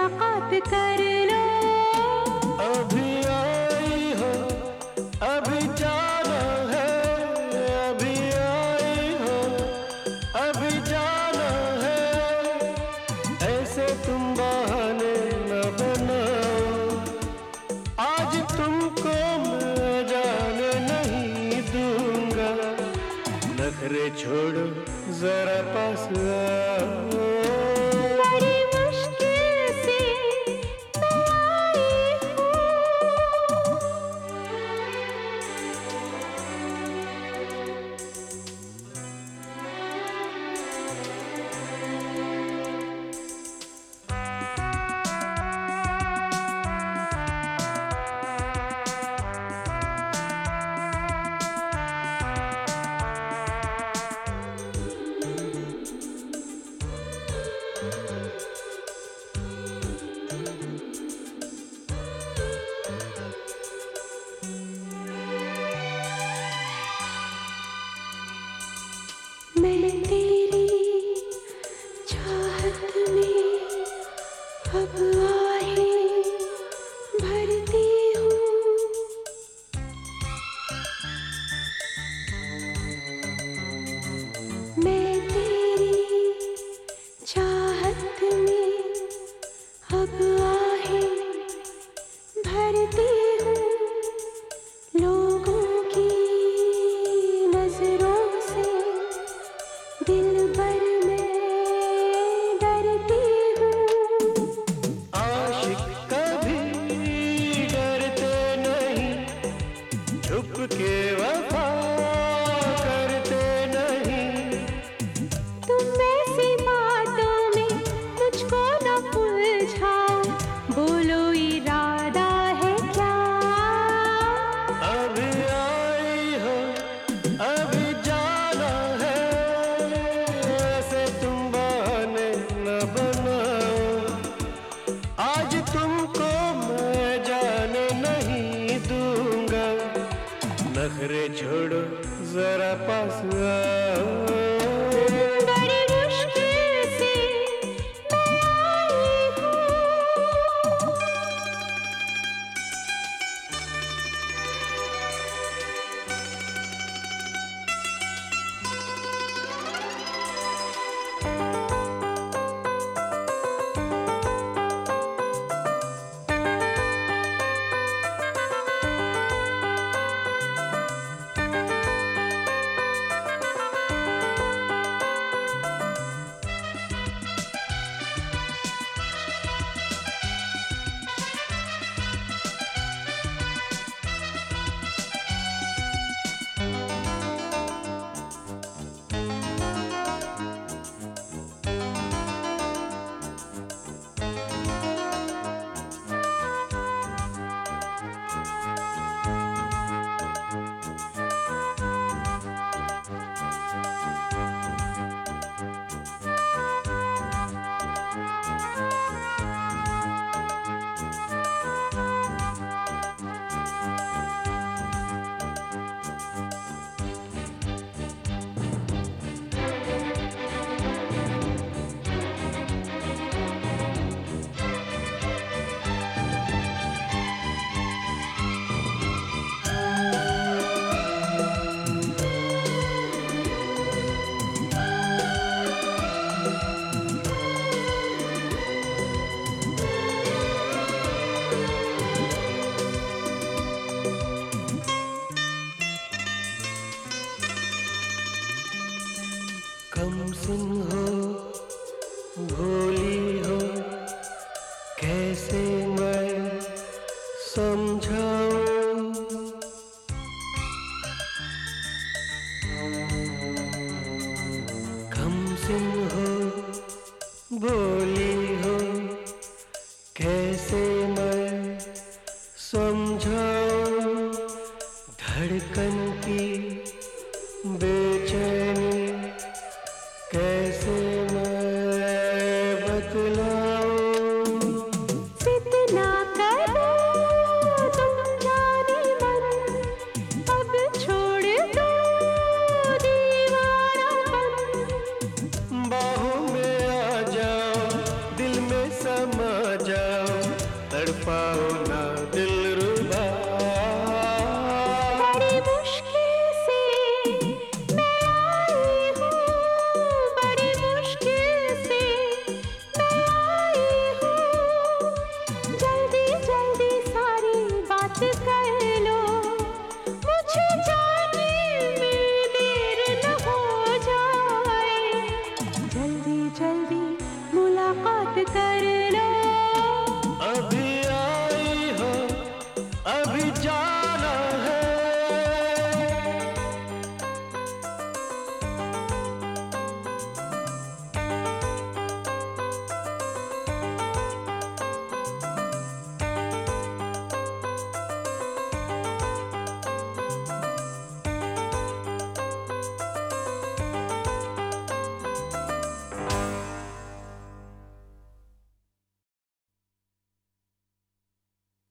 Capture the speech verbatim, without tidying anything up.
मुलाकात कर लो। अभी आई हो, अभी जाना है, अभी आई हो, अभी जाना है। ऐसे तुम बहाने न बनाओ, आज तुमको मैं जाने नहीं दूंगा। नखरे छोड़ो जरा पास आओ। बड़ी मुश्किल से मैं आई हूँ। मैं तेरी चाहत में अब आहें भरती हूँ। मैं तेरी चाहत में अब आहें भरती हूँ। लोगों की नजरों से दिल भर में डरती हूँ। आशिक कभी डरते नहीं, छुप के वफा करते नहीं। तुम ऐसी बातों में मुझको न उलझाओ, बोलो इरादा है क्या। अभी आई हो, अभी जाना है, ऐसे तुम बहाने न बनाओ। आज तुमको मैं जाने नहीं दूंगा। नखरे छोड़ो जरा पास आओ। बड़ी मुश्किल से मैं आई हूँ। कमसिन हो, भोली हो, कैसे मैं समझाऊं। कमसिन हो, भोली हो, कैसे मैं समझाऊं। धड़कन की बेचैनी कैसे मैं बतलाऊं। जितना करो तुम जाने मन, अब छोड़ दो दीवानापन। बाहों में आ जाओ, दिल में पाओ।